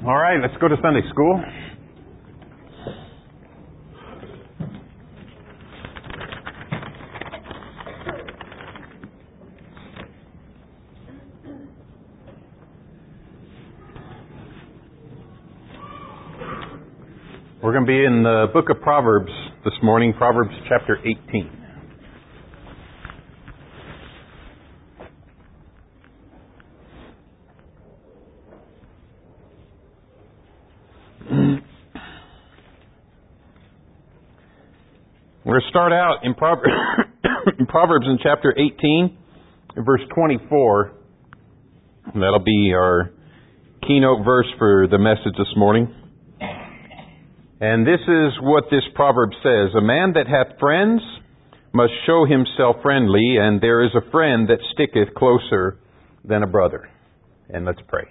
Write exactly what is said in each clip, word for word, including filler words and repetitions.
All right, let's go to Sunday school. We're going to be in the book of Proverbs this morning, Proverbs chapter eighteen. We're going to start out in Proverbs, in Proverbs in chapter eighteen, in verse twenty-four. That'll be our keynote verse for the message this morning. And this is what this proverb says: a man that hath friends must show himself friendly, and there is a friend that sticketh closer than a brother. And let's pray.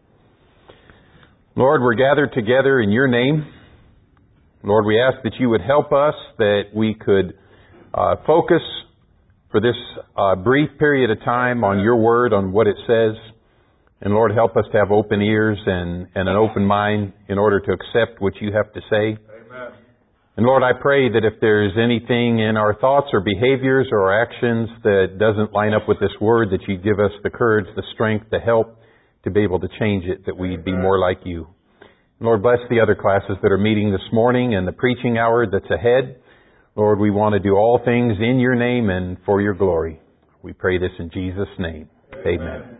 Lord, we're gathered together in your name. Lord, we ask that you would help us, that we could uh, focus for this uh, brief period of time on your word, on what it says. And Lord, help us to have open ears and, and an open mind in order to accept what you have to say. Amen. And Lord, I pray that if there's anything in our thoughts or behaviors or our actions that doesn't line up with this word, that you give us the courage, the strength, the help to be able to change it, that we'd be more like you. Lord, bless the other classes that are meeting this morning and the preaching hour that's ahead. Lord, we want to do all things in your name and for your glory. We pray this in Jesus' name. Amen. Amen.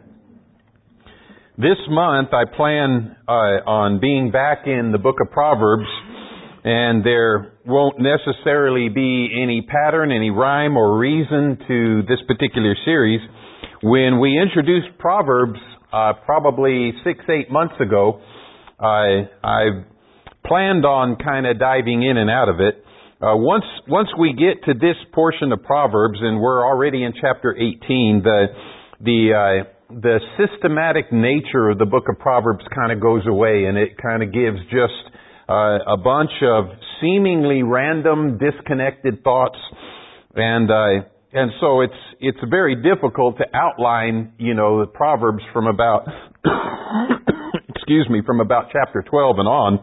This month I plan uh, on being back in the book of Proverbs, and there won't necessarily be any pattern, any rhyme or reason to this particular series. When we introduced Proverbs uh, probably six, eight months ago, I, I planned on kind of diving in and out of it. Uh, once, once we get to this portion of Proverbs, and we're already in chapter eighteen, the, the, uh, the systematic nature of the book of Proverbs kind of goes away, and it kind of gives just, uh, a bunch of seemingly random, disconnected thoughts, and, uh, and so it's, it's very difficult to outline, you know, the Proverbs from about, excuse me, from about chapter twelve and on.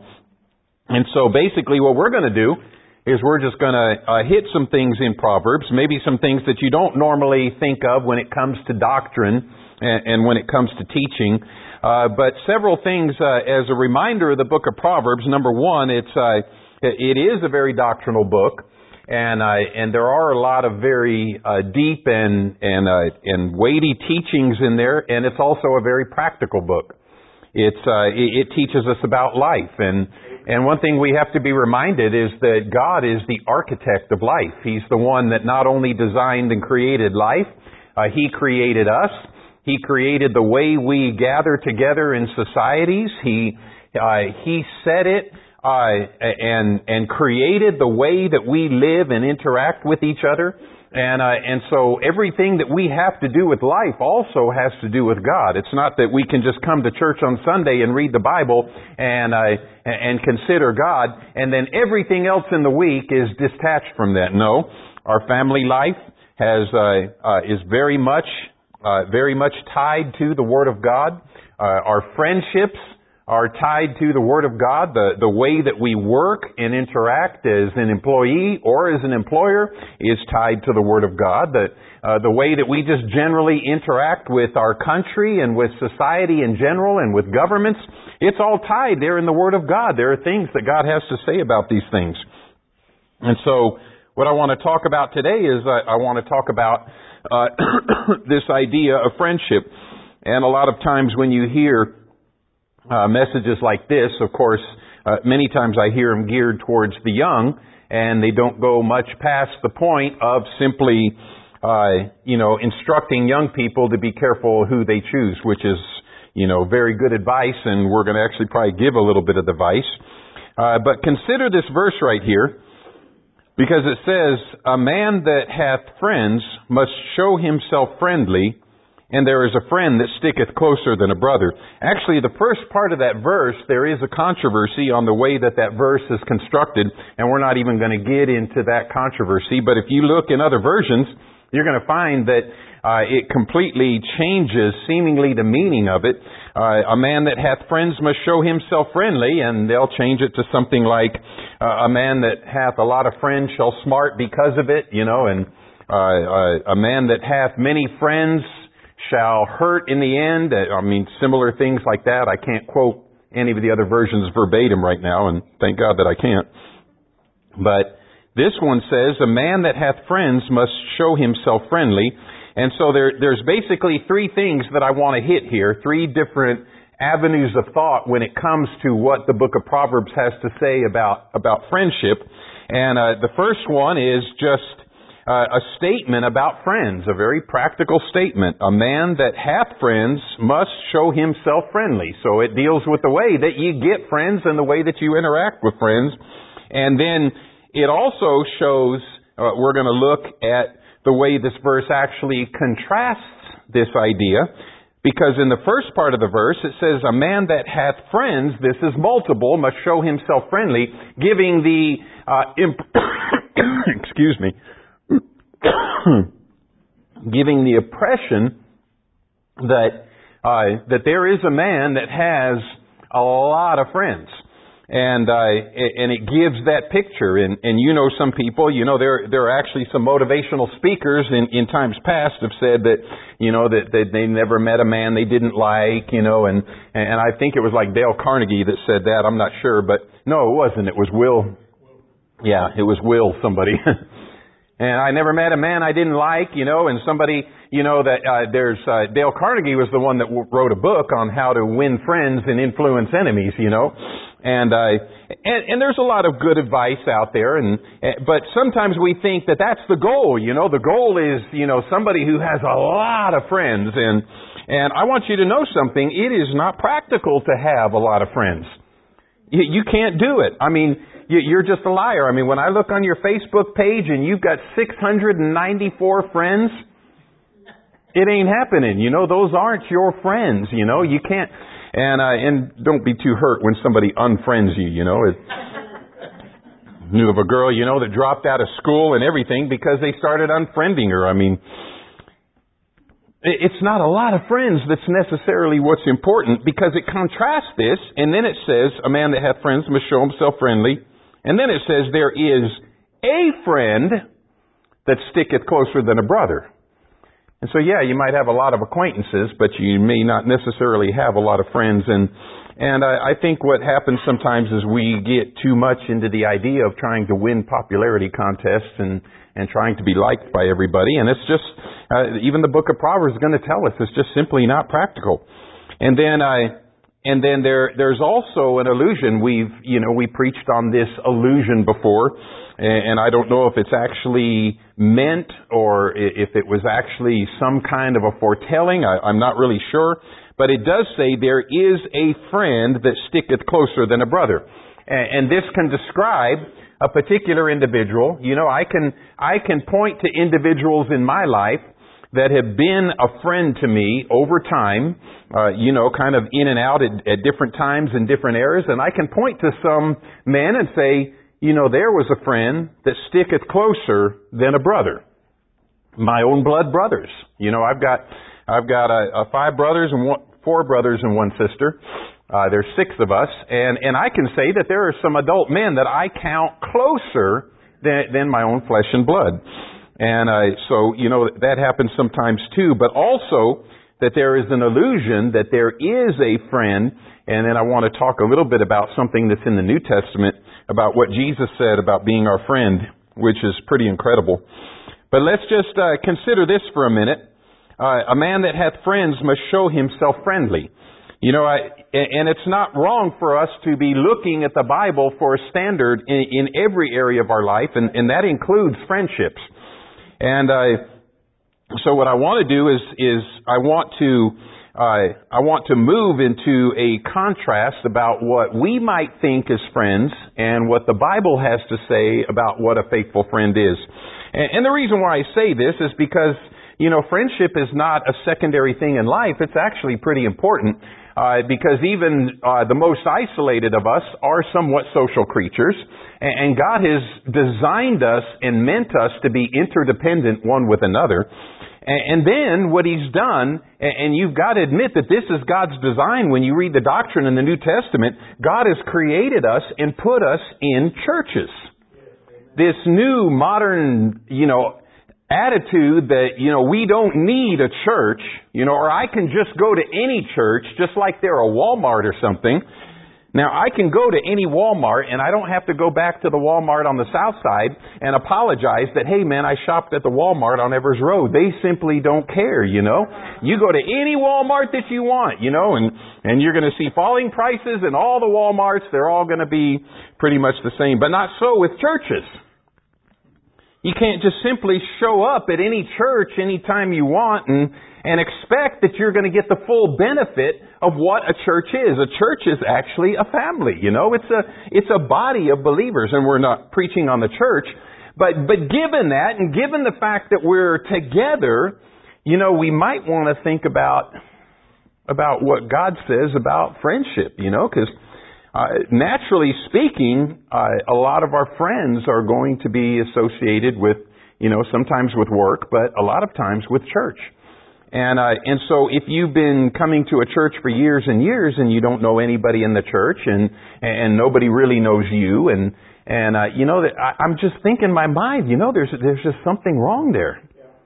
And so basically what we're going to do is we're just going to uh, hit some things in Proverbs, maybe some things that you don't normally think of when it comes to doctrine and, and when it comes to teaching. Uh, but several things uh, as a reminder of the book of Proverbs. Number one, it's uh, it is a very doctrinal book, and uh, and there are a lot of very uh, deep and and uh, and weighty teachings in there, and it's also a very practical book. It's uh, it, it teaches us about life, and and one thing we have to be reminded is that God is the architect of life. He's the one that not only designed and created life, uh, He created us. He created the way we gather together in societies. He uh, He set it uh, and and created the way that we live and interact with each other. And uh, and so everything that we have to do with life also has to do with God. It's not that we can just come to church on Sunday and read the Bible and uh, and consider God, and then everything else in the week is detached from that. No, our family life has uh, uh, is very much uh, very much tied to the Word of God. Uh, our friendships are tied to the Word of God. The, the way that we work and interact as an employee or as an employer is tied to the Word of God. The, uh, the way that we just generally interact with our country and with society in general and with governments, it's all tied there in the Word of God. There are things that God has to say about these things. And so what I want to talk about today is I, I want to talk about uh, this idea of friendship. And a lot of times when you hear Uh, messages like this, of course, uh, many times I hear them geared towards the young, and they don't go much past the point of simply, uh, you know, instructing young people to be careful who they choose, which is, you know, very good advice, and we're going to actually probably give a little bit of advice. Uh, but consider this verse right here, because it says, a man that hath friends must show himself friendly, and there is a friend that sticketh closer than a brother. Actually, the first part of that verse, there is a controversy on the way that that verse is constructed, and we're not even going to get into that controversy. But if you look in other versions, you're going to find that uh, it completely changes seemingly the meaning of it. Uh, a man that hath friends must show himself friendly, and they'll change it to something like uh, a man that hath a lot of friends shall smart because of it, you know, and uh, uh, a man that hath many friends shall hurt in the end. I mean, similar things like that. I can't quote any of the other versions verbatim right now, and thank God that I can't. But this one says, a man that hath friends must show himself friendly. And so there, there's basically three things that I want to hit here, three different avenues of thought when it comes to what the book of Proverbs has to say about, about friendship. And uh, the first one is just uh, a statement about friends, a very practical statement. A man that hath friends must show himself friendly. So it deals with the way that you get friends and the way that you interact with friends. And then it also shows, uh, we're going to look at the way this verse actually contrasts this idea. Because in the first part of the verse, it says, a man that hath friends, this is multiple, must show himself friendly, giving the, uh, imp- excuse me, giving the impression that, uh, that there is a man that has a lot of friends. And, uh, and it gives that picture. And, and you know some people, you know, there, there are actually some motivational speakers in, in times past have said that, you know, that, that they never met a man they didn't like, you know, and, and I think it was like Dale Carnegie that said that. I'm not sure, but no, it wasn't. It was Will. Yeah, it was Will somebody. And I never met a man I didn't like, you know, and somebody, you know, that, uh, there's, uh, Dale Carnegie was the one that w- wrote a book on how to win friends and influence enemies, you know. And, uh, and, and there's a lot of good advice out there, and, but sometimes we think that that's the goal, you know. The goal is, you know, somebody who has a lot of friends, and, and I want you to know something. It is not practical to have a lot of friends. You, you can't do it. I mean, you're just a liar. I mean, when I look on your Facebook page and you've got six hundred ninety-four friends, it ain't happening. You know, those aren't your friends. You know, you can't. And uh, and don't be too hurt when somebody unfriends you. You know, it, knew of a girl, you know, that dropped out of school and everything because they started unfriending her. I mean, it's not a lot of friends that's necessarily what's important, because it contrasts this, and then it says, a man that hath friends must show himself friendly. And then it says, there is a friend that sticketh closer than a brother. And so, yeah, you might have a lot of acquaintances, but you may not necessarily have a lot of friends. And and I, I think what happens sometimes is we get too much into the idea of trying to win popularity contests and, and trying to be liked by everybody. And it's just, uh, even the book of Proverbs is going to tell us it's just simply not practical. And then I... And then there, there's also an illusion. We've, you know, we preached on this illusion before, and I don't know if it's actually meant or if it was actually some kind of a foretelling. I, I'm not really sure. But it does say there is a friend that sticketh closer than a brother. And, and this can describe a particular individual. You know, I can, I can point to individuals in my life that have been a friend to me over time, uh, you know, kind of in and out at, at different times in different eras. And I can point to some men and say, you know, there was a friend that sticketh closer than a brother. My own blood brothers. You know, I've got, I've got a, a five brothers and one, four brothers and one sister. Uh, there's six of us. And, and I can say that there are some adult men that I count closer than, than my own flesh and blood. And uh, so, you know, that happens sometimes too. But also that there is an illusion that there is a friend. And then I want to talk a little bit about something that's in the New Testament about what Jesus said about being our friend, which is pretty incredible. But let's just uh, consider this for a minute. Uh, a man that hath friends must show himself friendly. You know, I, and it's not wrong for us to be looking at the Bible for a standard in, in every area of our life, and, and that includes friendships. And uh, so what I want to do is is I want to uh, I want to move into a contrast about what we might think as friends and what the Bible has to say about what a faithful friend is. And, and the reason why I say this is because, you know, friendship is not a secondary thing in life. It's actually pretty important. Uh, because even uh, the most isolated of us are somewhat social creatures, and, and God has designed us and meant us to be interdependent one with another. And, and then what He's done, and, and you've got to admit that this is God's design when you read the doctrine in the New Testament, God has created us and put us in churches. This new modern, you know, attitude that, you know, we don't need a church, you know, or I can just go to any church, just like they're a Walmart or something. Now, I can go to any Walmart and I don't have to go back to the Walmart on the south side and apologize that, hey man, I shopped at the Walmart on Evers Road. They simply don't care, you know. You go to any Walmart that you want, you know, and, and you're going to see falling prices in all the Walmarts. They're all going to be pretty much the same, but not so with churches. You can't just simply show up at any church anytime you want and, and expect that you're going to get the full benefit of what a church is. A church is actually a family, you know. It's a, it's a body of believers, and we're not preaching on the church. But, but given that, and given the fact that we're together, you know, we might want to think about, about what God says about friendship, you know, because Uh, naturally speaking, uh, a lot of our friends are going to be associated with, you know, sometimes with work, but a lot of times with church. And, uh, and so if you've been coming to a church for years and years and you don't know anybody in the church and, and nobody really knows you and, and, uh, you know, that I, I'm just thinking in my mind, you know, there's, there's just something wrong there.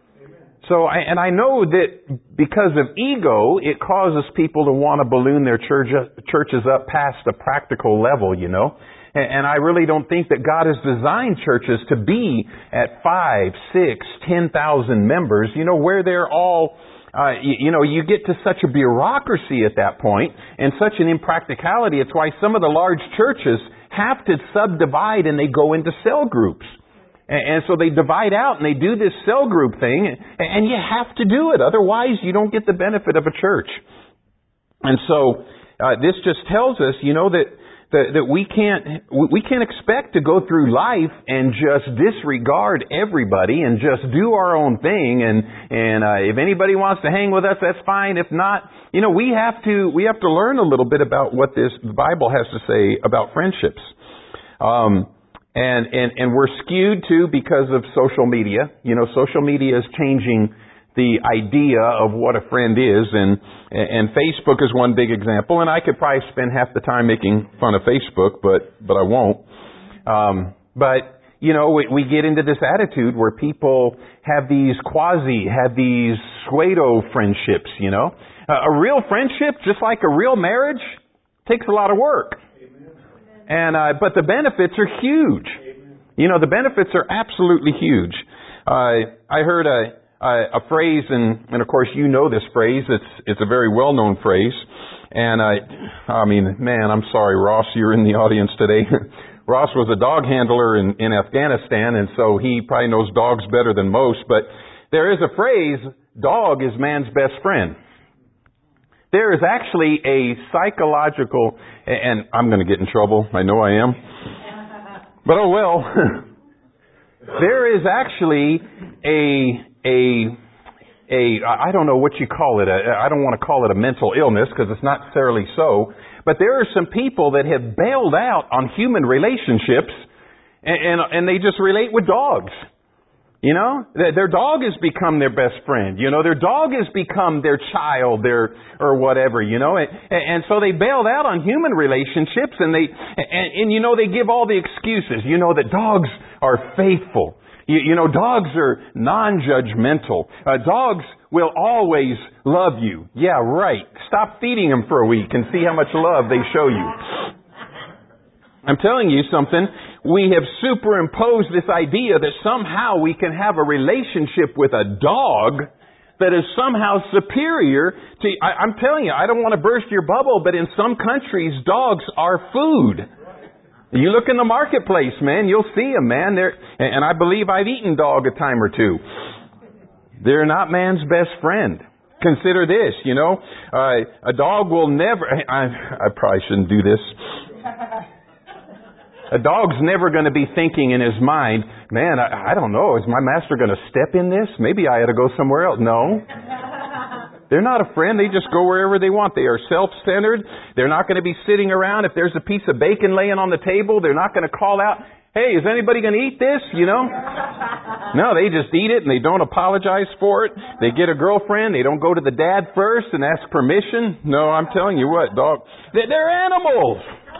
So, I, and I know that because of ego, it causes people to want to balloon their church, churches up past a practical level, you know. And, and I really don't think that God has designed churches to be at five, six, ten thousand members, you know, where they're all, uh, you, you know, you get to such a bureaucracy at that point and such an impracticality. It's why some of the large churches have to subdivide and they go into cell groups. And so they divide out and they do this cell group thing, and you have to do it. Otherwise, you don't get the benefit of a church. And so uh, this just tells us, you know, that, that that we can't we can't expect to go through life and just disregard everybody and just do our own thing. And and uh, if anybody wants to hang with us, that's fine. If not, you know, we have to we have to learn a little bit about what this Bible has to say about friendships. Um, And, and, and we're skewed too because of social media. You know, social media is changing the idea of what a friend is, and, and Facebook is one big example, and I could probably spend half the time making fun of Facebook, but, but I won't. Um, but, you know, we, we get into this attitude where people have these quasi, have these pseudo friendships, you know. Uh, a real friendship, just like a real marriage, takes a lot of work. And, uh, but the benefits are huge. You know, the benefits are absolutely huge. Uh, I heard a, a, a phrase, and, and of course you know this phrase. It's, it's a very well-known phrase. And I, I mean, man, I'm sorry, Ross, you're in the audience today. Ross was a dog handler in, in Afghanistan, and so he probably knows dogs better than most. But there is a phrase, dog is man's best friend. There is actually a psychological, and I'm going to get in trouble. I know I am. But oh well. There is actually a, a, a, I don't know what you call it. A, I don't want to call it a mental illness because it's not necessarily so. But there are some people that have bailed out on human relationships and, and, and they just relate with dogs. You know, their dog has become their best friend. You know, their dog has become their child, their, or whatever, you know. And, and so they bailed out on human relationships and they, and, and you know, they give all the excuses. You know that dogs are faithful. You, you know, dogs are non-judgmental. Uh, dogs will always love you. Yeah, right. Stop feeding them for a week and see how much love they show you. I'm telling you something. We have superimposed this idea that somehow we can have a relationship with a dog that is somehow superior to, I, I'm telling you, I don't want to burst your bubble, but in some countries, dogs are food. You look in the marketplace, man, you'll see them, man. They're, and I believe I've eaten dog a time or two. They're not man's best friend. Consider this, you know, uh, a dog will never, I, I probably shouldn't do this. A dog's never going to be thinking in his mind, man, I, I don't know, is my master going to step in this? Maybe I ought to go somewhere else. No. They're not a friend. They just go wherever they want. They are self-centered. They're not going to be sitting around. If there's a piece of bacon laying on the table, they're not going to call out, hey, is anybody going to eat this? You know? No, they just eat it and they don't apologize for it. They get a girlfriend. They don't go to the dad first and ask permission. No, I'm telling you what, dog. They're animals.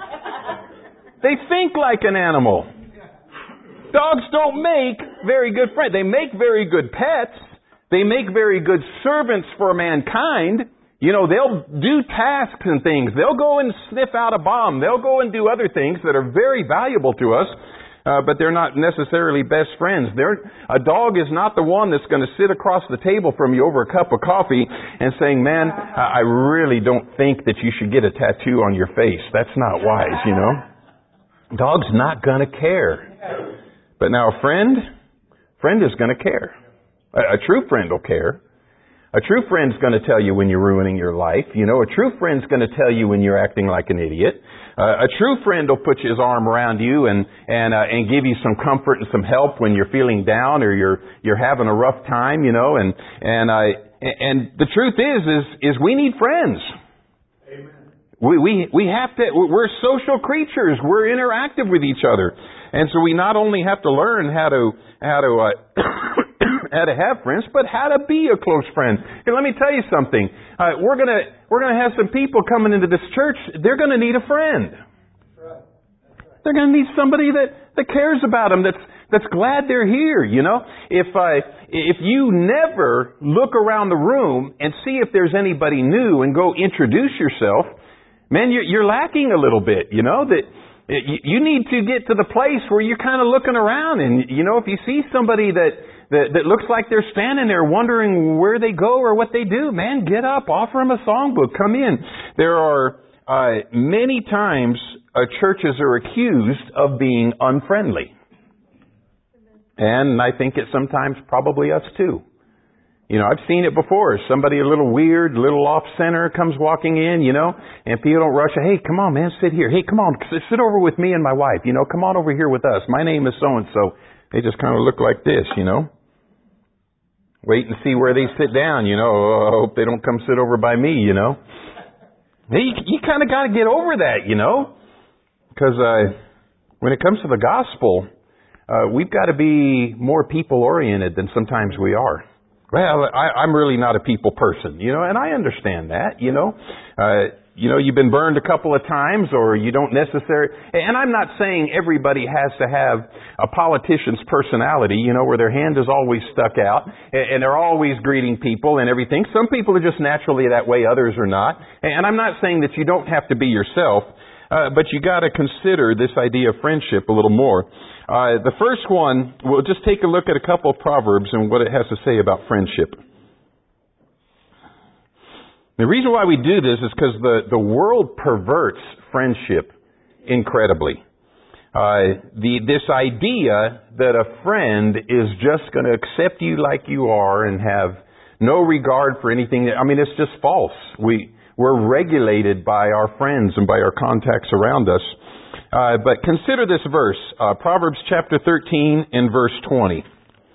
They think like an animal. Dogs don't make very good friends. They make very good pets. They make very good servants for mankind. You know, they'll do tasks and things. They'll go and sniff out a bomb. They'll go and do other things that are very valuable to us, uh, but they're not necessarily best friends. They're, a dog is not the one that's going to sit across the table from you over a cup of coffee and saying, man, I really don't think that you should get a tattoo on your face. That's not wise, you know. Dog's not going to care. But now a friend, friend is going to care. A, a true friend will care. A true friend's going to tell you when you're ruining your life. You know, a true friend's going to tell you when you're acting like an idiot. Uh, a true friend will put his arm around you and and uh, and give you some comfort and some help when you're feeling down or you're you're having a rough time. You know, and and I uh, and the truth is is is we need friends. Amen. We we we have to. We're social creatures. We're interactive with each other. And so we not only have to learn how to how to uh, how to have friends, but how to be a close friend. And let me tell you something. Uh, we're gonna we're gonna have some people coming into this church. They're gonna need a friend. They're gonna need somebody that, that cares about them. That's that's glad they're here. You know, if I if you never look around the room and see if there's anybody new and go introduce yourself, man, you're, you're lacking a little bit. You know that. You need to get to the place where you're kind of looking around and, you know, if you see somebody that, that, that looks like they're standing there wondering where they go or what they do, man, get up, offer them a songbook, come in. There are uh, many times uh, churches are accused of being unfriendly. And I think it's sometimes probably us too. You know, I've seen it before. Somebody a little weird, a little off-center comes walking in, you know, and people don't rush. Hey, come on, man, sit here. Hey, come on, sit over with me and my wife. You know, come on over here with us. My name is so-and-so. They just kind of look like this, you know. Wait and see where they sit down, you know. Oh, I hope they don't come sit over by me, you know. Hey, you, you kind of got to get over that, you know. Because uh, when it comes to the gospel, uh, we've got to be more people-oriented than sometimes we are. Well, I, I'm really not a people person, you know, and I understand that, you know. Uh, you know, you've been burned a couple of times or you don't necessarily, and I'm not saying everybody has to have a politician's personality, you know, where their hand is always stuck out and they're always greeting people and everything. Some people are just naturally that way, others are not. And I'm not saying that you don't have to be yourself, uh, but you got to consider this idea of friendship a little more. Uh, the first one, we'll just take a look at a couple of Proverbs and what it has to say about friendship. The reason why we do this is because the, the world perverts friendship incredibly. Uh, the, this idea that a friend is just going to accept you like you are and have no regard for anything, I mean, it's just false. We, we're regulated by our friends and by our contacts around us. Uh, but consider this verse, uh, Proverbs chapter thirteen and verse twenty.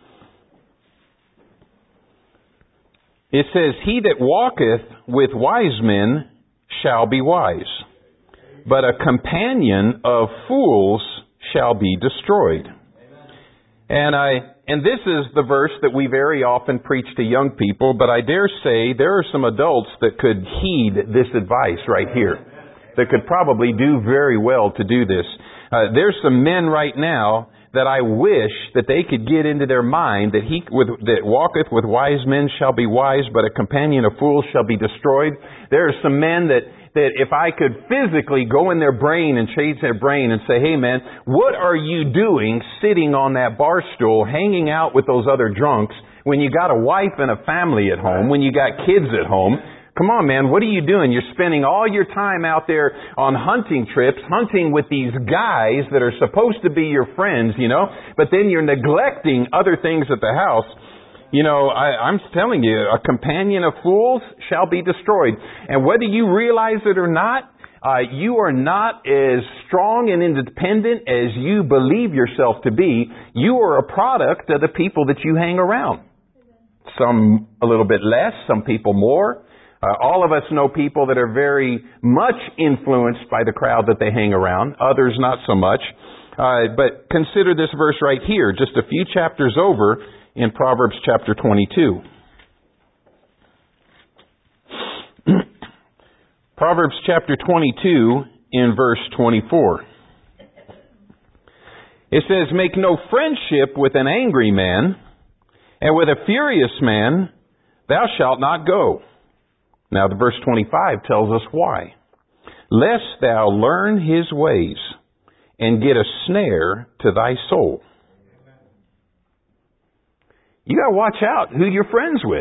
It says, "He that walketh with wise men shall be wise, but a companion of fools shall be destroyed." And I, and this is the verse that we very often preach to young people, but I dare say there are some adults that could heed this advice right here, that could probably do very well to do this. Uh, there's some men right now that I wish that they could get into their mind that he with, that walketh with wise men shall be wise, but a companion of fools shall be destroyed. There are some men that, that if I could physically go in their brain and change their brain and say, hey man, what are you doing sitting on that bar stool hanging out with those other drunks when you got a wife and a family at home, when you got kids at home? Come on, man, what are you doing? You're spending all your time out there on hunting trips, hunting with these guys that are supposed to be your friends, you know, but then you're neglecting other things at the house. You know, I, I'm telling you, a companion of fools shall be destroyed. And whether you realize it or not, uh, you are not as strong and independent as you believe yourself to be. You are a product of the people that you hang around. Some a little bit less, some people more. Uh, all of us know people that are very much influenced by the crowd that they hang around, others not so much. Uh, but consider this verse right here, just a few chapters over in Proverbs chapter twenty-two. Proverbs chapter twenty-two in verse twenty-four. It says, "Make no friendship with an angry man, and with a furious man thou shalt not go." Now the verse twenty-five tells us why. "Lest thou learn his ways, and get a snare to thy soul." You got to watch out who you're friends with.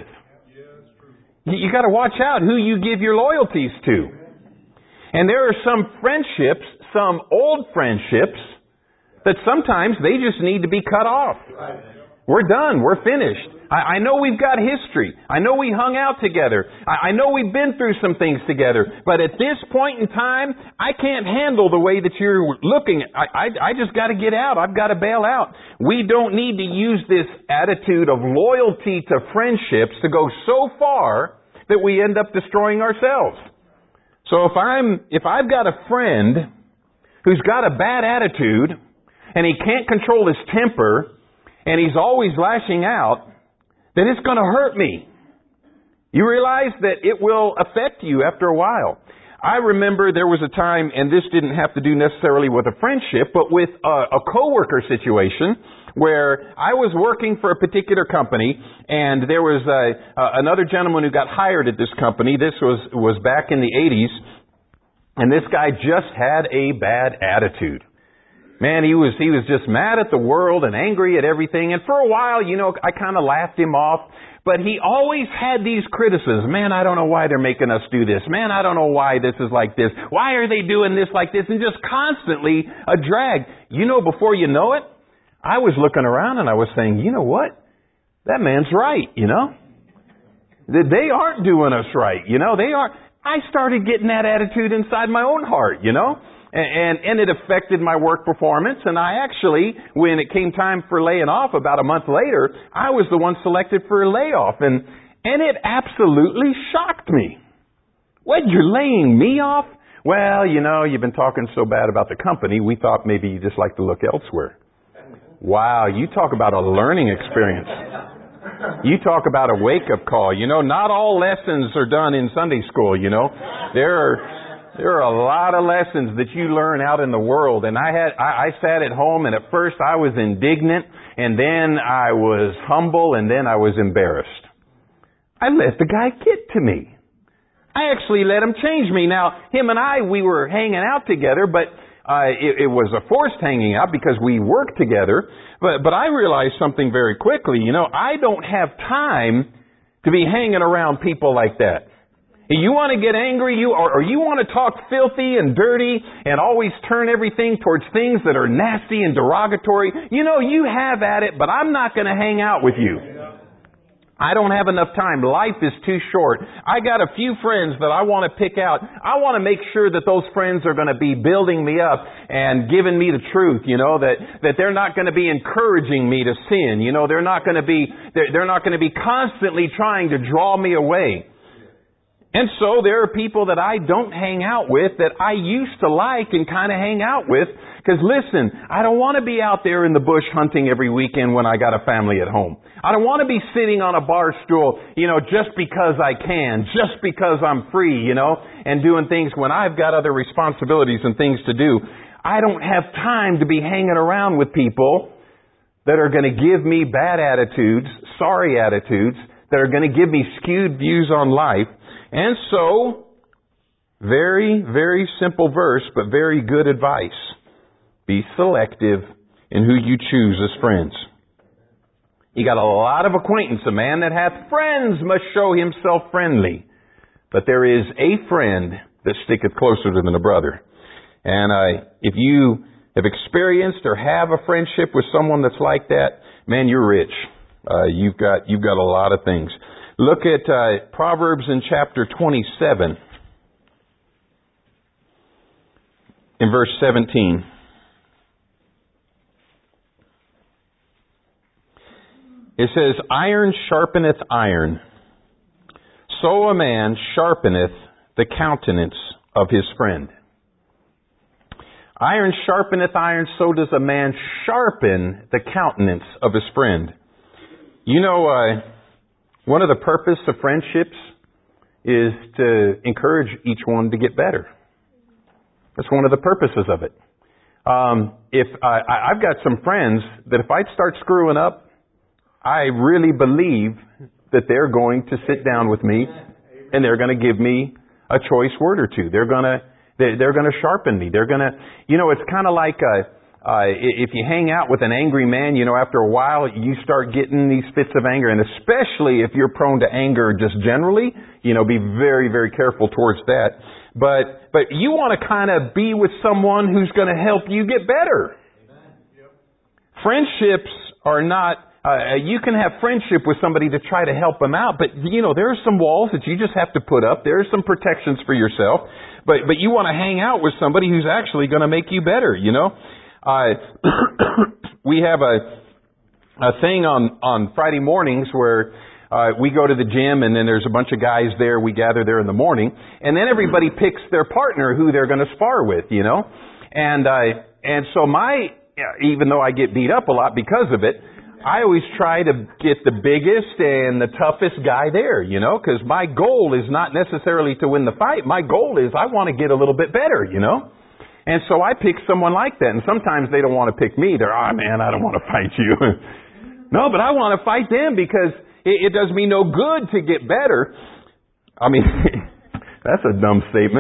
You got to watch out who you give your loyalties to. And there are some friendships, some old friendships, that sometimes they just need to be cut off. We're done. We're finished. I, I know we've got history. I know we hung out together. I, I know we've been through some things together. But at this point in time, I can't handle the way that you're looking. I, I, I just got to get out. I've got to bail out. We don't need to use this attitude of loyalty to friendships to go so far that we end up destroying ourselves. So if I'm, if I've got a friend who's got a bad attitude and he can't control his temper, and he's always lashing out, then it's going to hurt me. You realize that it will affect you after a while. I remember there was a time, and this didn't have to do necessarily with a friendship, but with a, a coworker situation where I was working for a particular company, and there was a, a, another gentleman who got hired at this company. This was, was back in the eighties, and this guy just had a bad attitude. Man, he was, he was just mad at the world and angry at everything. And for a while, you know, I kind of laughed him off. But he always had these criticisms. Man, I don't know why they're making us do this. Man, I don't know why this is like this. Why are they doing this like this? And just constantly a drag. You know, before you know it, I was looking around and I was saying, you know what? That man's right, you know? They aren't doing us right, you know? They are. I started getting that attitude inside my own heart, you know? And, and it affected my work performance. And I actually, when it came time for laying off about a month later, I was the one selected for a layoff. And, and it absolutely shocked me. What, you're laying me off? Well, you know, you've been talking so bad about the company, we thought maybe you'd just like to look elsewhere. Wow, you talk about a learning experience. You talk about a wake-up call. You know, not all lessons are done in Sunday school, you know. There are... There are a lot of lessons that you learn out in the world. And I had, I, I sat at home, and at first I was indignant, and then I was humble, and then I was embarrassed. I let the guy get to me. I actually let him change me. Now, him and I, we were hanging out together, but uh, it, it was a forced hanging out because we worked together. But, but I realized something very quickly. You know, I don't have time to be hanging around people like that. You want to get angry, you or, or you want to talk filthy and dirty and always turn everything towards things that are nasty and derogatory. You know, you have at it, but I'm not going to hang out with you. I don't have enough time. Life is too short. I got a few friends that I want to pick out. I want to make sure that those friends are going to be building me up and giving me the truth, you know, that, that they're not going to be encouraging me to sin. You know, they're not going to be, they're, they're not going to be constantly trying to draw me away. And so there are people that I don't hang out with that I used to like and kind of hang out with. Because listen, I don't want to be out there in the bush hunting every weekend when I got a family at home. I don't want to be sitting on a bar stool, you know, just because I can, just because I'm free, you know, and doing things when I've got other responsibilities and things to do. I don't have time to be hanging around with people that are going to give me bad attitudes, sorry attitudes, that are going to give me skewed views on life. And so, very, very simple verse, but very good advice. Be selective in who you choose as friends. You got a lot of acquaintance. A man that hath friends must show himself friendly. But there is a friend that sticketh closer than a brother. And uh, if you have experienced or have a friendship with someone that's like that, man, you're rich. Uh, you've got you've got a lot of things. Look at uh, Proverbs in chapter twenty-seven, in verse seventeen. It says, "Iron sharpeneth iron, so a man sharpeneth the countenance of his friend. Iron sharpeneth iron, so does a man sharpen the countenance of his friend. You know, uh, one of the purpose of friendships is to encourage each one to get better. That's one of the purposes of it. Um, if I, I've got some friends that if I start screwing up, I really believe that they're going to sit down with me and they're going to give me a choice word or two. They're going to they're going to sharpen me. They're going to, you know, it's kind of like a, uh, if you hang out with an angry man, you know, after a while you start getting these fits of anger, and especially if you're prone to anger just generally, you know, be very, very careful towards that. But but you want to kind of be with someone who's going to help you get better. Yep. Friendships are not. Uh, you can have friendship with somebody to try to help them out, but you know there are some walls that you just have to put up. There are some protections for yourself, but but you want to hang out with somebody who's actually going to make you better. You know, uh, we have a a thing on on Friday mornings where uh, we go to the gym, and then there's a bunch of guys there. We gather there in the morning, and then everybody picks their partner who they're going to spar with. You know, and uh, and so my even though I get beat up a lot because of it, I always try to get the biggest and the toughest guy there, you know, because my goal is not necessarily to win the fight. My goal is I want to get a little bit better, you know. And so I pick someone like that. And sometimes they don't want to pick me. They're, oh, man, I don't want to fight you. No, but I want to fight them because it, it does me no good to get better. I mean, that's a dumb statement.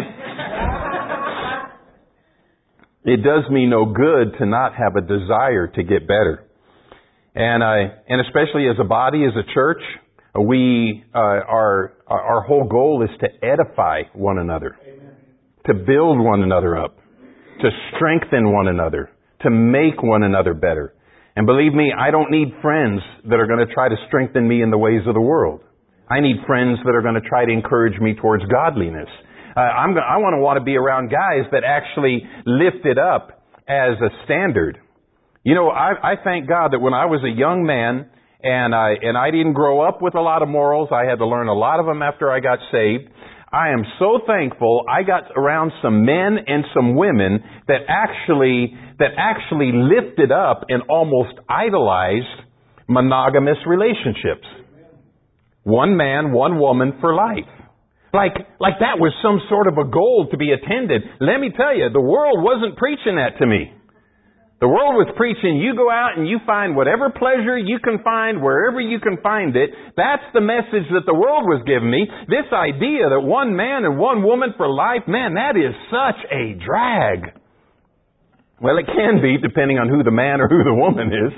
It does me no good to not have a desire to get better. And uh, and especially as a body, as a church, we uh, our our whole goal is to edify one another, Amen. To build one another up, to strengthen one another, to make one another better. And believe me, I don't need friends that are going to try to strengthen me in the ways of the world. I need friends that are going to try to encourage me towards godliness. Uh, I'm go- I want to want to be around guys that actually lift it up as a standard. You know, I, I thank God that when I was a young man and I, and I didn't grow up with a lot of morals, I had to learn a lot of them after I got saved. I am so thankful I got around some men and some women that actually, that actually lifted up and almost idolized monogamous relationships. One man, one woman for life. Like, like that was some sort of a goal to be attended. Let me tell you, the world wasn't preaching that to me. The world was preaching, you go out and you find whatever pleasure you can find, wherever you can find it. That's the message that the world was giving me. This idea that one man and one woman for life, man, that is such a drag. Well, it can be, depending on who the man or who the woman is.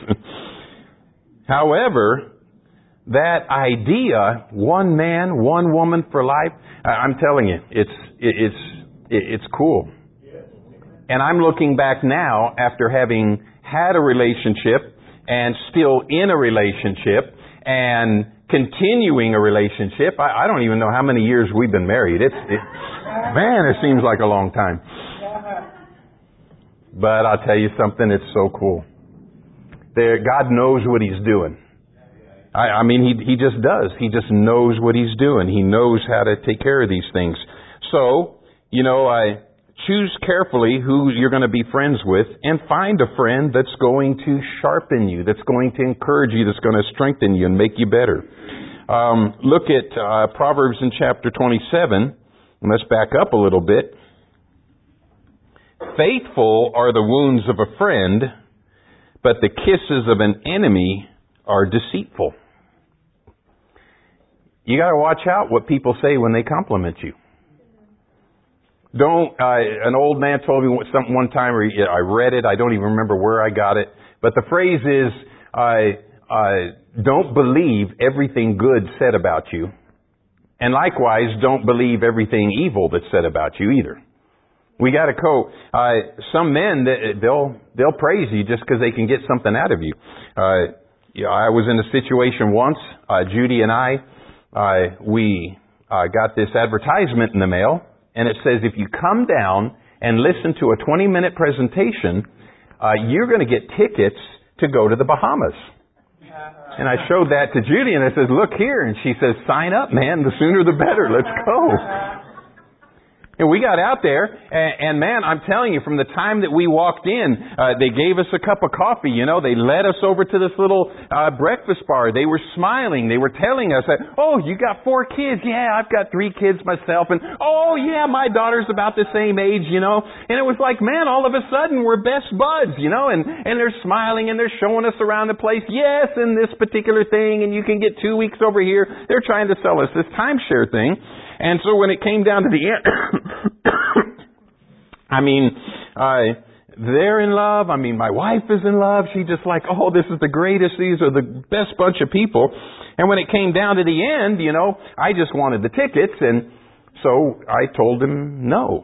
However, that idea, one man, one woman for life, I'm telling you, it's, it's, it's cool. And I'm looking back now after having had a relationship and still in a relationship and continuing a relationship. I, I don't even know how many years we've been married. It's, it, man, it seems like a long time. But I'll tell you something, it's so cool. There, God knows what He's doing. I, I mean, He, He just does. He just knows what He's doing. He knows how to take care of these things. So, you know, I... choose carefully who you're going to be friends with and find a friend that's going to sharpen you, that's going to encourage you, that's going to strengthen you and make you better. Um, look at uh, Proverbs in chapter twenty-seven. And let's back up a little bit. Faithful are the wounds of a friend, but the kisses of an enemy are deceitful. You got to watch out what people say when they compliment you. Don't, uh, an old man told me something one time, or I read it, I don't even remember where I got it, but the phrase is, uh, uh, don't believe everything good said about you, and likewise, don't believe everything evil that's said about you either. We gotta go, uh, some men, they'll, they'll praise you just because they can get something out of you. Uh, you know, I was in a situation once, uh, Judy and I, uh, we, uh, got this advertisement in the mail. And it says, if you come down and listen to a twenty-minute presentation, uh, you're going to get tickets to go to the Bahamas. And I showed that to Judy and I said, look here. And she says, sign up, man. The sooner the better. Let's go. And we got out there, and, and man, I'm telling you, from the time that we walked in, uh, they gave us a cup of coffee, you know, they led us over to this little uh, breakfast bar. They were smiling. They were telling us that, oh, you got four kids. Yeah, I've got three kids myself. And, oh, yeah, my daughter's about the same age, you know. And it was like, man, all of a sudden we're best buds, you know, and, and they're smiling and they're showing us around the place. Yes, in this particular thing, and you can get two weeks over here. They're trying to sell us this timeshare thing. And so when it came down to the end, I mean, uh, they're in love. I mean, my wife is in love. She's just like, oh, this is the greatest. These are the best bunch of people. And when it came down to the end, you know, I just wanted the tickets. And so I told him no.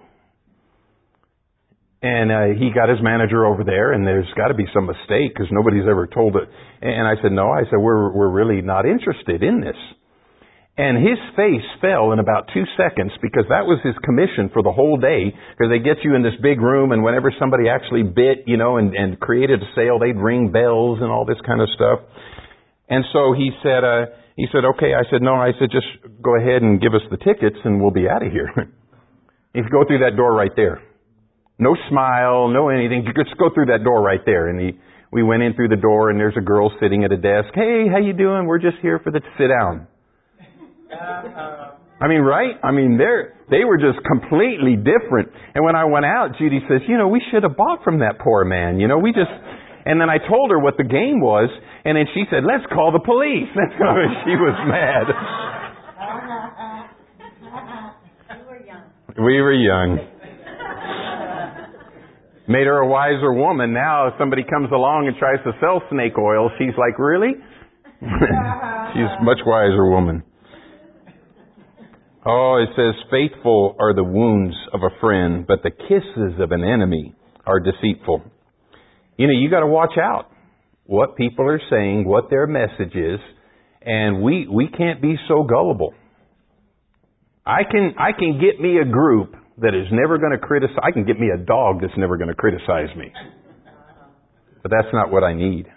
And uh, he got his manager over there, and there's got to be some mistake because nobody's ever told it. And I said, no. I said, we're we're really not interested in this. And his face fell in about two seconds because that was his commission for the whole day. Because they get you in this big room, and whenever somebody actually bit, you know, and, and created a sale, they'd ring bells and all this kind of stuff. And so he said, uh, he said, okay. I said, no. I said, just go ahead and give us the tickets, and we'll be out of here. If you go through that door right there, no smile, no anything. You just go through that door right there. And he, we went in through the door, and there's a girl sitting at a desk. Hey, how you doing? We're just here for the sit down. I mean, right? I mean, they're, they were just completely different. And when I went out, Judy says, you know, we should have bought from that poor man. You know, we just, and then I told her what the game was, and then she said, let's call the police. She was mad. We were young. We were young. Made her a wiser woman. Now if somebody comes along and tries to sell snake oil, she's like, really? She's a much wiser woman. Oh, it says, faithful are the wounds of a friend, but the kisses of an enemy are deceitful. You know, you got to watch out what people are saying, what their message is, and we we can't be so gullible. I can I can get me a group that is never going to criticize. I can get me a dog that's never going to criticize me. But that's not what I need.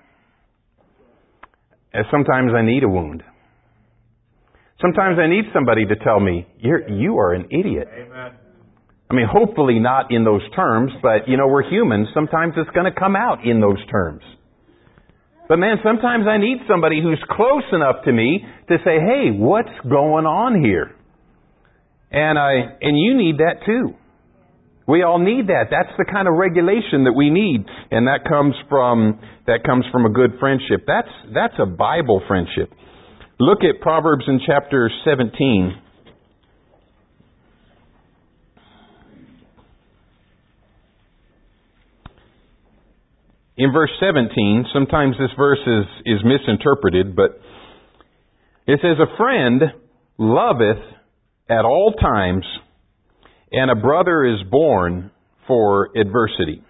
And sometimes I need a wound. Sometimes I need somebody to tell me, You're, you are an idiot. Amen. I mean, hopefully not in those terms, but, you know, we're humans. Sometimes it's going to come out in those terms. But, man, sometimes I need somebody who's close enough to me to say, hey, what's going on here? And I, and you need that too. We all need that. That's the kind of regulation that we need. And that comes from, that comes from a good friendship. That's, that's a Bible friendship. Look at Proverbs in chapter seventeen. In verse seventeen, sometimes this verse is, is misinterpreted, but it says, a friend loveth at all times, and a brother is born for adversity.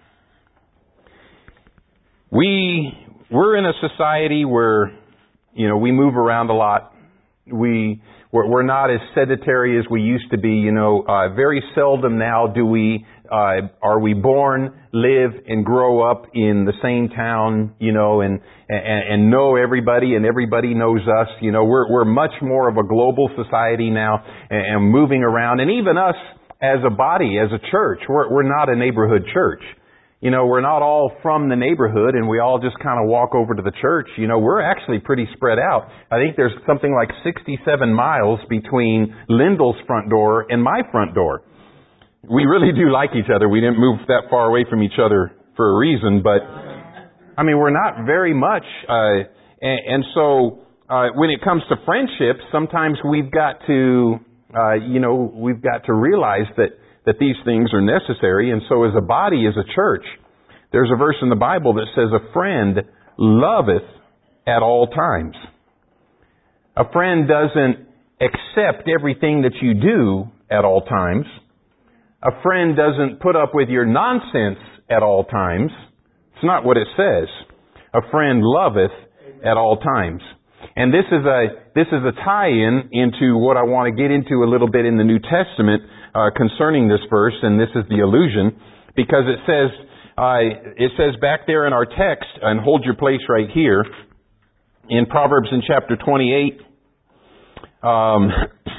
We, we're in a society where, you know, we move around a lot. We, we're, we're not as sedentary as we used to be. You know, uh, very seldom now do we, uh, are we born, live, and grow up in the same town, you know, and, and, and know everybody and everybody knows us. You know, we're, we're much more of a global society now and, and moving around. And even us as a body, as a church, we're, we're not a neighborhood church. You know, we're not all from the neighborhood and we all just kind of walk over to the church. You know, we're actually pretty spread out. I think there's something like sixty-seven miles between Lyndall's front door and my front door. We really do like each other. We didn't move that far away from each other for a reason, but I mean, we're not very much. Uh, and, and so, uh, when it comes to friendships, sometimes we've got to, uh, you know, we've got to realize that that these things are necessary. And so as a body, as a church, there's a verse in the Bible that says, a friend loveth at all times. A friend doesn't accept everything that you do at all times. A friend doesn't put up with your nonsense at all times. It's not what it says. A friend loveth at all times. And this is a, this is a tie-in into what I want to get into a little bit in the New Testament Uh, concerning this verse, and this is the allusion, because it says, uh, it says back there in our text, and hold your place right here, in Proverbs in chapter twenty-eight, um,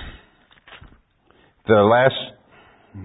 the last,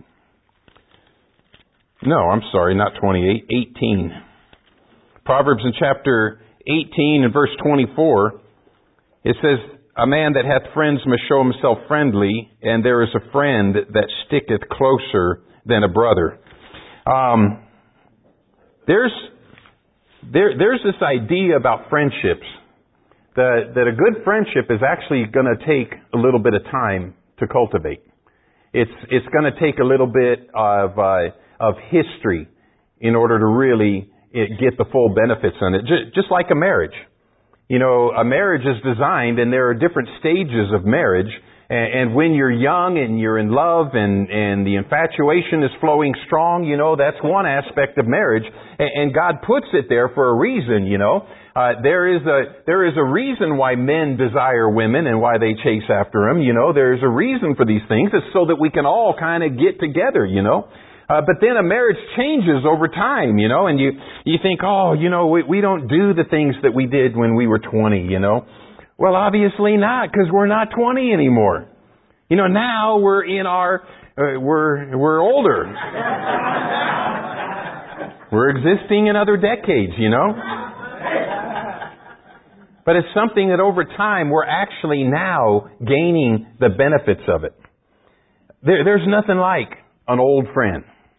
no, I'm sorry, not twenty-eight, eighteen. Proverbs in chapter eighteen and verse twenty-four, it says, a man that hath friends must show himself friendly, and there is a friend that sticketh closer than a brother. Um, there's there, there's this idea about friendships that that a good friendship is actually going to take a little bit of time to cultivate. It's it's going to take a little bit of uh, of history in order to really get the full benefits on it. Just, just like a marriage. You know, a marriage is designed, and there are different stages of marriage. And, and when you're young and you're in love and, and the infatuation is flowing strong, you know, that's one aspect of marriage. And, and God puts it there for a reason, you know. Uh, there is a, there is a reason why men desire women and why they chase after them, you know. There's a reason for these things. It's so that we can all kind of get together, you know. Uh, but then a marriage changes over time, you know, and you, you think, oh, you know, we, we don't do the things that we did when we were twenty, you know. Well, obviously not, because we're not twenty anymore. You know, now we're in our, uh, we're, we're older. We're existing in other decades, you know. But it's something that over time we're actually now gaining the benefits of it. There, there's nothing like an old friend.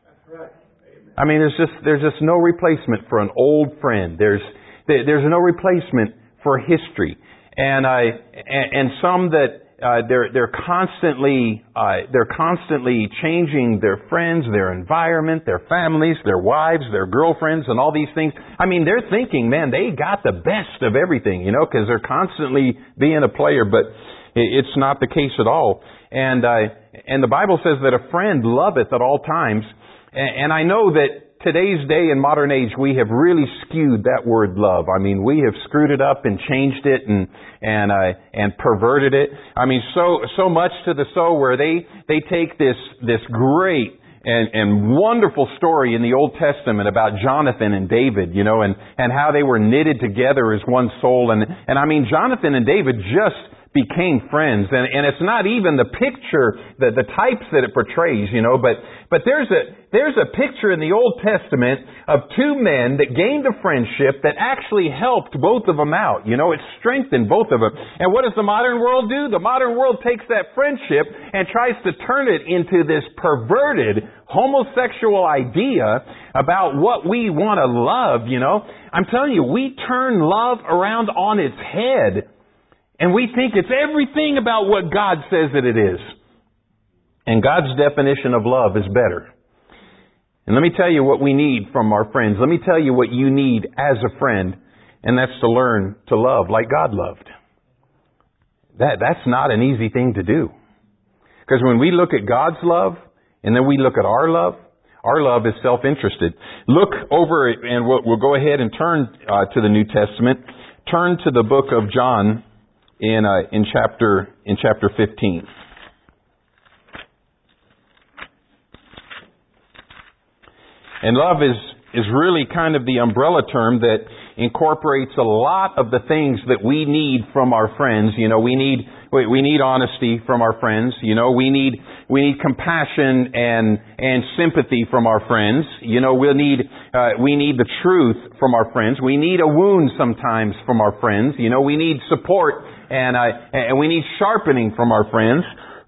I mean, there's just there's just no replacement for an old friend. There's there's no replacement for history, and I and, and some that uh, they're they're constantly uh, they're constantly changing their friends, their environment, their families, their wives, their girlfriends, and all these things. I mean, they're thinking, man, they got the best of everything, you know, because they're constantly being a player. But it's not the case at all. And uh, and the Bible says that a friend loveth at all times. And I know that today's day in modern age, we have really skewed that word love. I mean, we have screwed it up and changed it and and uh, and perverted it. I mean, so so much to the so where they they take this this great and, and wonderful story in the Old Testament about Jonathan and David, you know, and and how they were knitted together as one soul. And and I mean, Jonathan and David just became friends, and, and it's not even the picture, the, the types that it portrays, you know, but, but there's a, there's a picture in the Old Testament of two men that gained a friendship that actually helped both of them out, you know, it strengthened both of them. And what does the modern world do? The modern world takes that friendship and tries to turn it into this perverted homosexual idea about what we want to love, you know. I'm telling you, we turn love around on its head. And we think it's everything about what God says that it is. And God's definition of love is better. And let me tell you what we need from our friends. Let me tell you what you need as a friend. And that's to learn to love like God loved. That, that's not an easy thing to do. Because when we look at God's love, and then we look at our love, our love is self-interested. Look over, and we'll, we'll go ahead and turn uh, to the New Testament. Turn to the book of John. In uh, in chapter in chapter fifteen. And love is is really kind of the umbrella term that incorporates a lot of the things that we need from our friends. You know, we need we, we need honesty from our friends. You know, we need we need compassion and and sympathy from our friends. You know, we'll need uh, we need the truth from our friends. We need a wound sometimes from our friends. You know, we need support. And, uh, and we need sharpening from our friends.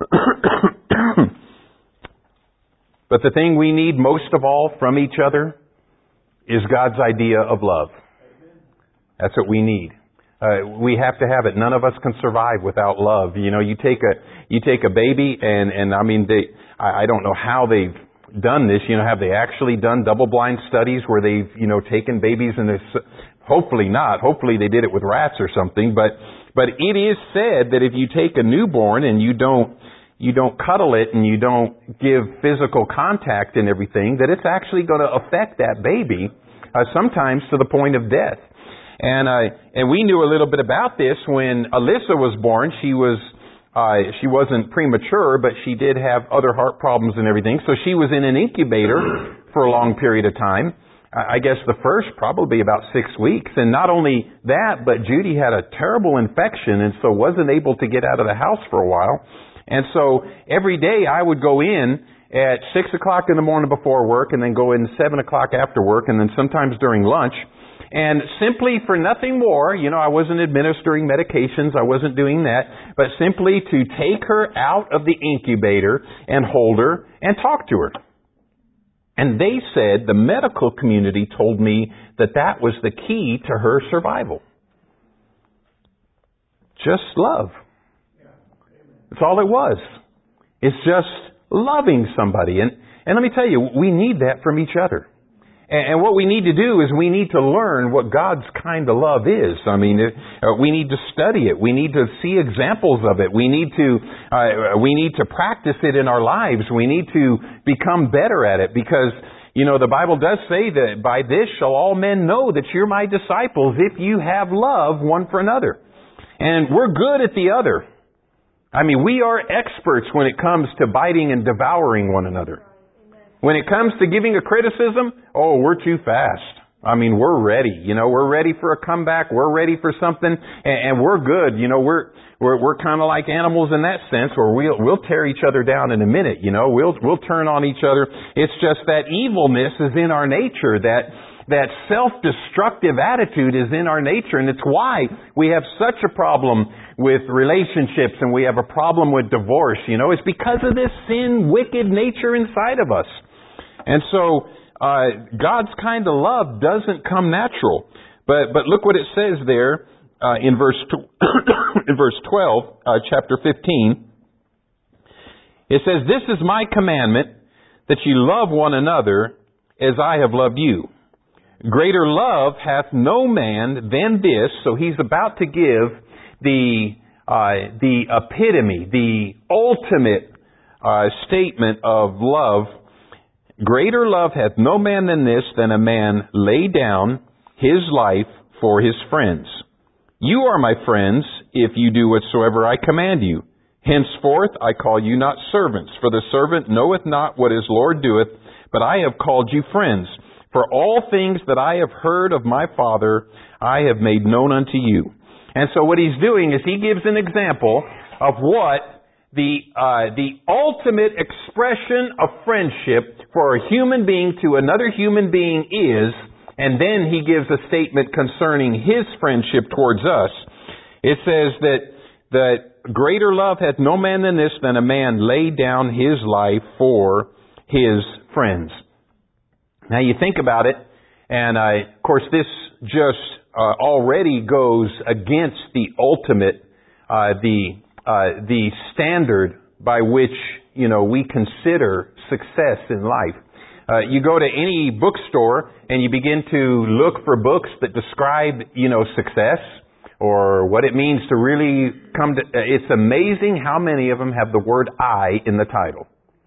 But the thing we need most of all from each other is God's idea of love. That's what we need. Uh, we have to have it. None of us can survive without love. You know, you take a you take a baby, and and I mean, they. I, I don't know how they've done this. You know, have they actually done double-blind studies where they've you know taken babies and this? Hopefully not. Hopefully they did it with rats or something. But but it is said that if you take a newborn and you don't you don't cuddle it and you don't give physical contact and everything, that it's actually going to affect that baby, uh, sometimes to the point of death. And uh, and we knew a little bit about this when Alyssa was born. She was uh, she wasn't premature, but she did have other heart problems and everything. So she was in an incubator for a long period of time. I guess the first probably about six weeks. And not only that, but Judy had a terrible infection and so wasn't able to get out of the house for a while. And so every day I would go in at six o'clock in the morning before work and then go in seven o'clock after work and then sometimes during lunch. And simply for nothing more, you know, I wasn't administering medications, I wasn't doing that, but simply to take her out of the incubator and hold her and talk to her. And they said, the medical community told me that that was the key to her survival. Just love. That's all it was. It's just loving somebody. And, and let me tell you, we need that from each other. And what we need to do is we need to learn what God's kind of love is. I mean, we need to study it. We need to see examples of it. We need to, uh, we need to practice it in our lives. We need to become better at it because, you know, the Bible does say that by this shall all men know that you're my disciples if you have love one for another. And we're good at the other. I mean, we are experts when it comes to biting and devouring one another. When it comes to giving a criticism, oh, we're too fast. I mean, we're ready. You know, we're ready for a comeback. We're ready for something, and, and we're good. You know, we're we're we're kind of like animals in that sense, where we'll we'll tear each other down in a minute. You know, we'll we'll turn on each other. It's just that evilness is in our nature. That that self-destructive attitude is in our nature, and it's why we have such a problem with relationships, and we have a problem with divorce. You know, it's because of this sin, wicked nature inside of us. And so, uh, God's kind of love doesn't come natural. But, but look what it says there, uh, in verse, in verse twelve, uh, chapter fifteen. It says, "This is my commandment, that ye love one another as I have loved you. Greater love hath no man than this." So he's about to give the, uh, the epitome, the ultimate, uh, statement of love. "Greater love hath no man than this, than a man lay down his life for his friends. You are my friends, if you do whatsoever I command you. Henceforth I call you not servants, for the servant knoweth not what his Lord doeth, but I have called you friends. For all things that I have heard of my Father, I have made known unto you." And so what he's doing is he gives an example of what the uh, the ultimate expression of friendship for a human being to another human being is, and then he gives a statement concerning his friendship towards us. It says that that greater love hath no man than this, than a man lay down his life for his friends. Now you think about it, and uh, of course this just uh, already goes against the ultimate, uh, the uh, the standard by which, you know, we consider success in life. Uh, you go to any bookstore and you begin to look for books that describe, you know, success or what it means to really come to. It's amazing how many of them have the word "I" in the title.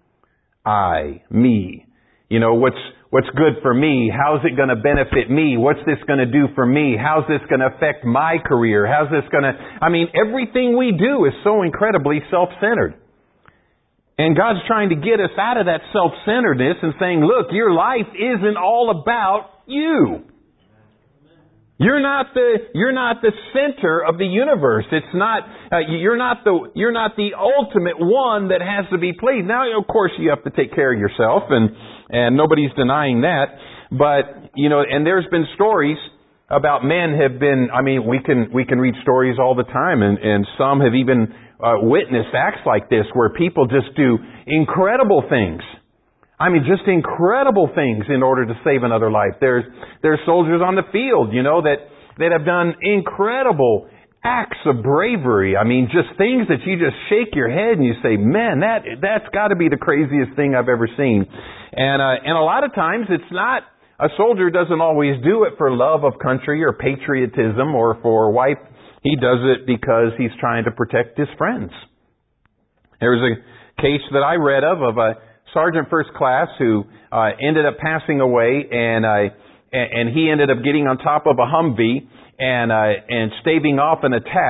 I, me. You know, what's what's good for me? How's it going to benefit me? What's this going to do for me? How's this going to affect my career? How's this going to... I mean, everything we do is so incredibly self-centered. And God's trying to get us out of that self-centeredness and saying, look, your life isn't all about you. You're not the you're not the center of the universe. It's not uh, you're not the you're not the ultimate one that has to be pleased. Now, of course, you have to take care of yourself, and and nobody's denying that. But you know, and there's been stories about men have been. I mean, we can we can read stories all the time, and and some have even uh, witnessed acts like this where people just do incredible things. I mean, just incredible things in order to save another life. There's there's soldiers on the field, you know, that, that have done incredible acts of bravery. I mean, just things that you just shake your head and you say, man, that that's got to be the craziest thing I've ever seen. And uh, and a lot of times it's not. A soldier doesn't always do it for love of country or patriotism or for wife. He does it because he's trying to protect his friends. There was a case that I read of of a sergeant first class who uh, ended up passing away, and uh, and he ended up getting on top of a Humvee and uh, and staving off an attack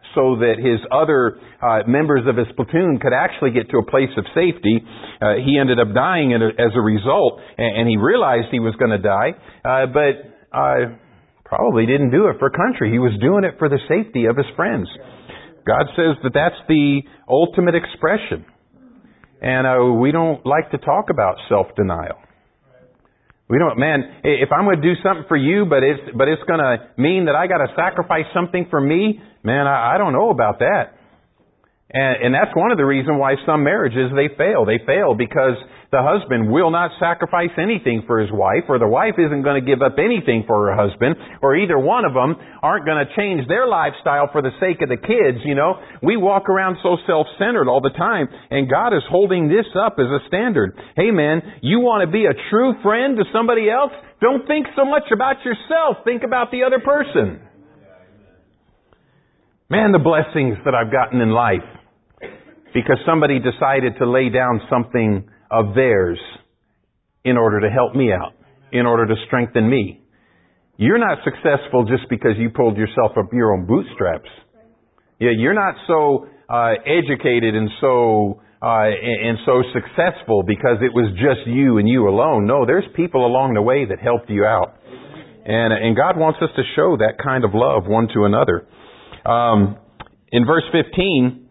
so that his other uh, members of his platoon could actually get to a place of safety. Uh, he ended up dying as a result, and, and he realized he was going to die, uh, but uh, probably didn't do it for country. He was doing it for the safety of his friends. God says that that's the ultimate expression. And uh, we don't like to talk about self-denial. We don't, man, if I'm going to do something for you, but it's, but it's going to mean that I got to sacrifice something for me, man, I, I don't know about that. And, and that's one of the reasons why some marriages, they fail. They fail because the husband will not sacrifice anything for his wife, or the wife isn't going to give up anything for her husband, or either one of them aren't going to change their lifestyle for the sake of the kids, you know. We walk around so self-centered all the time, and God is holding this up as a standard. Hey man, you want to be a true friend to somebody else? Don't think so much about yourself. Think about the other person. Man, the blessings that I've gotten in life because somebody decided to lay down something of theirs in order to help me out, in order to strengthen me. You're not successful just because you pulled yourself up your own bootstraps. Yeah, you're not so uh, educated and so uh, and so successful because it was just you and you alone. No, there's people along the way that helped you out, and and God wants us to show that kind of love one to another. Um, in verse fifteen,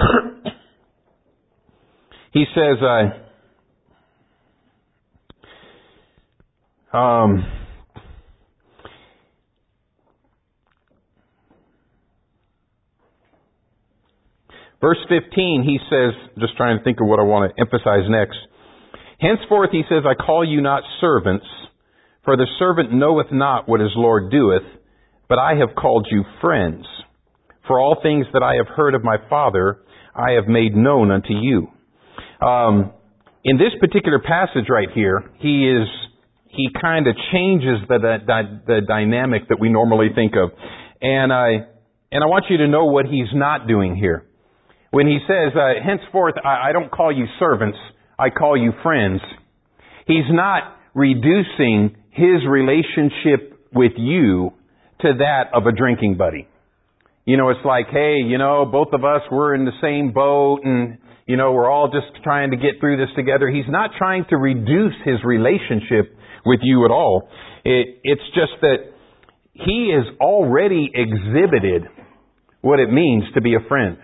he says. Uh, Um, verse fifteen, he says, just trying to think of what I want to emphasize next. Henceforth, he says, I call you not servants, for the servant knoweth not what his Lord doeth, but I have called you friends. For all things that I have heard of my Father, I have made known unto you. Um, in this particular passage right here, he is... He kind of changes the, the the dynamic that we normally think of. And I, and I want you to know what he's not doing here. When he says, uh, henceforth, I, I don't call you servants, I call you friends. He's not reducing his relationship with you to that of a drinking buddy. You know, it's like, hey, you know, both of us, we're in the same boat and, you know, we're all just trying to get through this together. He's not trying to reduce his relationship with you at all. It, it's just that he has already exhibited what it means to be a friend.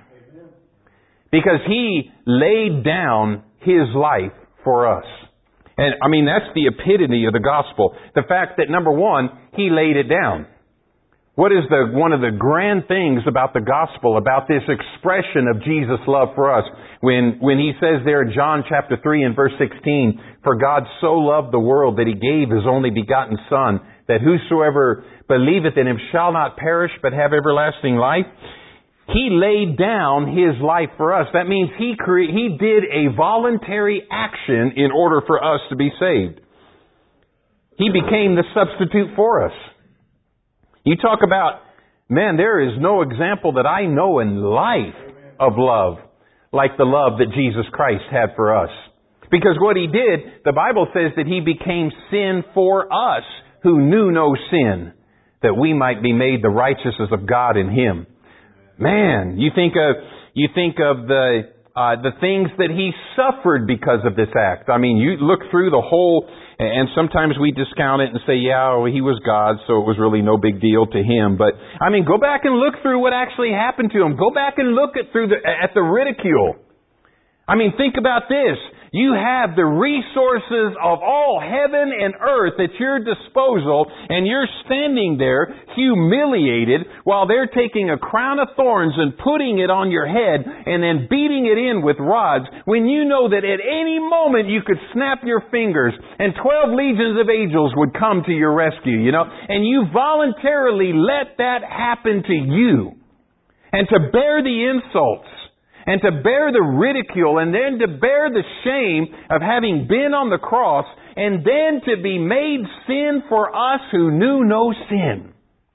Because he laid down his life for us. And I mean, that's the epitome of the gospel. The fact that, number one, he laid it down. What is the one of the grand things about the gospel, about this expression of Jesus' love for us? When when he says there in John chapter three and verse sixteen, for God so loved the world that he gave his only begotten Son, that whosoever believeth in him shall not perish but have everlasting life. He laid down his life for us. That means he cre- he did a voluntary action in order for us to be saved. He became the substitute for us. You talk about, man, there is no example that I know in life of love like the love that Jesus Christ had for us. Because what he did, the Bible says that he became sin for us who knew no sin, that we might be made the righteousness of God in him. Man, you think of, you think of the, uh, the things that he suffered because of this act. I mean, you look through the whole, and sometimes we discount it and say, yeah, well, he was God, so it was really no big deal to him. But, I mean, go back and look through what actually happened to him. Go back and look at through the, at the ridicule. I mean, think about this. You have the resources of all heaven and earth at your disposal, and you're standing there humiliated while they're taking a crown of thorns and putting it on your head and then beating it in with rods, when you know that at any moment you could snap your fingers and twelve legions of angels would come to your rescue, you know, and you voluntarily let that happen to you. And to bear the insults, and to bear the ridicule, and then to bear the shame of having been on the cross, and then to be made sin for us who knew no sin.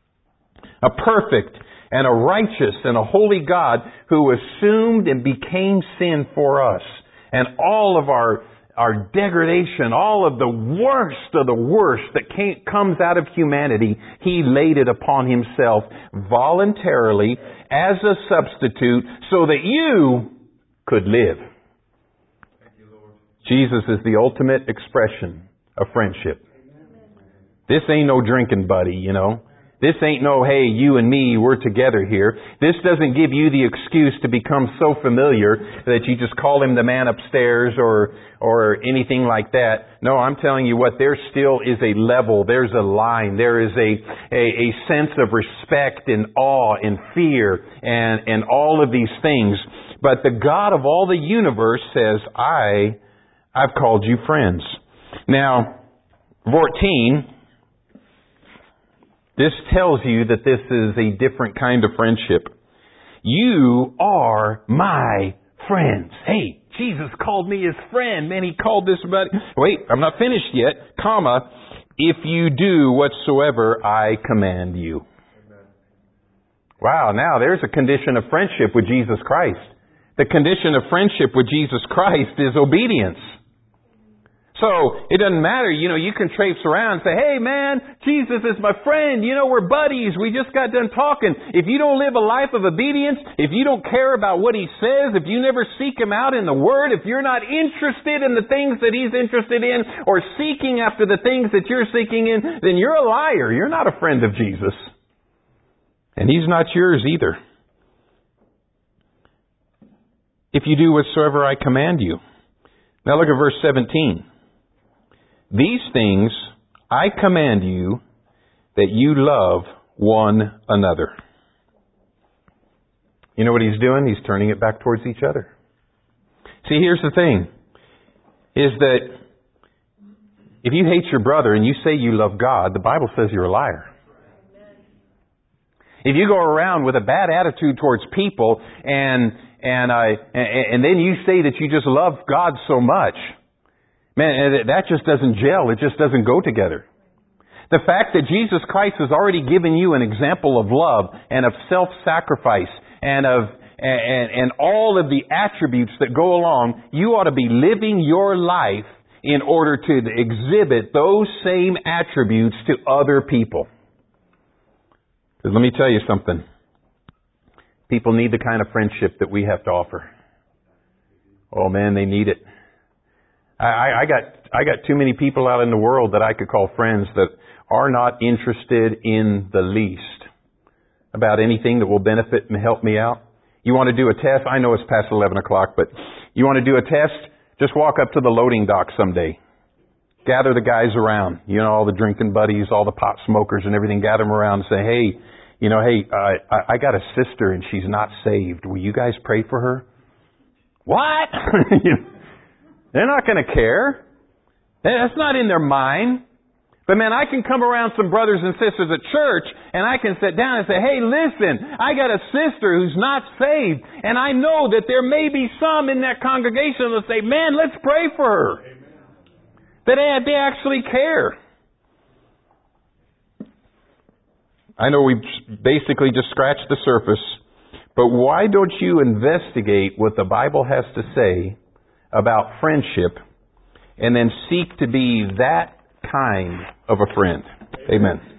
A perfect and a righteous and a holy God who assumed and became sin for us. And all of our our degradation, all of the worst of the worst that came, comes out of humanity, He laid it upon Himself voluntarily as a substitute so that you could live. Thank you, Lord. Jesus is the ultimate expression of friendship. This ain't no drinking buddy, you know. This ain't no, hey, you and me, we're together here. This doesn't give you the excuse to become so familiar that you just call him the man upstairs or or anything like that. No, I'm telling you what, there still is a level, there's a line, there is a, a, a sense of respect and awe and fear and, and all of these things. But the God of all the universe says, I, I've called you friends. Now, fourteen... this tells you that this is a different kind of friendship. You are my friends. Hey, Jesus called me His friend. Man, He called this about... Wait, I'm not finished yet. Comma, if you do whatsoever I command you. Amen. Wow, now there's a condition of friendship with Jesus Christ. The condition of friendship with Jesus Christ is obedience. So, it doesn't matter, you know, you can traipse around and say, hey man, Jesus is my friend, you know, we're buddies, we just got done talking. If you don't live a life of obedience, if you don't care about what He says, if you never seek Him out in the Word, if you're not interested in the things that He's interested in, or seeking after the things that you're seeking in, then you're a liar. You're not a friend of Jesus. And He's not yours either. If you do whatsoever I command you. Now look at verse seventeen. These things I command you, that you love one another. You know what He's doing? He's turning it back towards each other. See, here's the thing, is that if you hate your brother and you say you love God, the Bible says you're a liar. If you go around with a bad attitude towards people and and uh, and, and then you say that you just love God so much, man, that just doesn't gel. It just doesn't go together. The fact that Jesus Christ has already given you an example of love and of self-sacrifice and of and, and all of the attributes that go along, you ought to be living your life in order to exhibit those same attributes to other people. Because let me tell you something. People need the kind of friendship that we have to offer. Oh man, they need it. I, I got I got too many people out in the world that I could call friends that are not interested in the least about anything that will benefit and help me out. You want to do a test? I know it's past eleven o'clock, but you want to do a test? Just walk up to the loading dock someday. Gather the guys around. You know, all the drinking buddies, all the pot smokers and everything. Gather them around and say, hey, you know, hey, uh, I, I got a sister and she's not saved. Will you guys pray for her? What? They're not going to care. That's not in their mind. But man, I can come around some brothers and sisters at church and I can sit down and say, hey, listen, I got a sister who's not saved. And I know that there may be some in that congregation that say, man, let's pray for her. Amen. That they, they actually care. I know we've basically just scratched the surface, but why don't you investigate what the Bible has to say about friendship and then seek to be that kind of a friend? Amen.